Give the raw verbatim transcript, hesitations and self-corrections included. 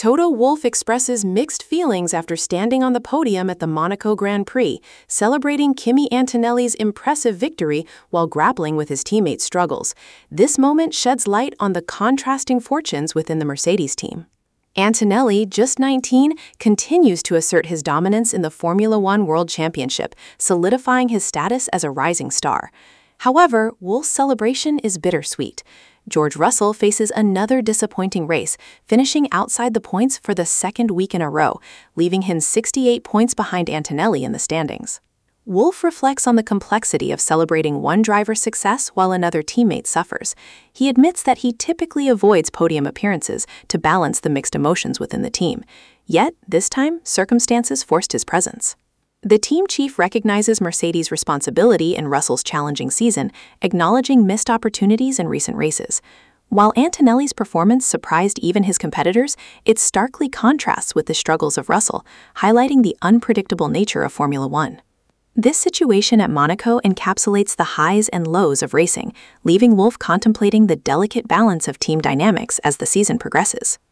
Toto Wolff expresses mixed feelings after standing on the podium at the Monaco Grand Prix, celebrating Kimi Antonelli's impressive victory while grappling with his teammates' struggles. This moment sheds light on the contrasting fortunes within the Mercedes team. Antonelli, just nineteen, continues to assert his dominance in the Formula One World Championship, solidifying his status as a rising star. However, Wolff's celebration is bittersweet. George Russell faces another disappointing race, finishing outside the points for the second week in a row, leaving him sixty-eight points behind Antonelli in the standings. Wolff reflects on the complexity of celebrating one driver's success while another teammate suffers. He admits that he typically avoids podium appearances to balance the mixed emotions within the team. Yet, this time, circumstances forced his presence. The team chief recognizes Mercedes' responsibility in Russell's challenging season, acknowledging missed opportunities in recent races. While Antonelli's performance surprised even his competitors, it starkly contrasts with the struggles of Russell, highlighting the unpredictable nature of Formula One. This situation at Monaco encapsulates the highs and lows of racing, leaving Wolff contemplating the delicate balance of team dynamics as the season progresses.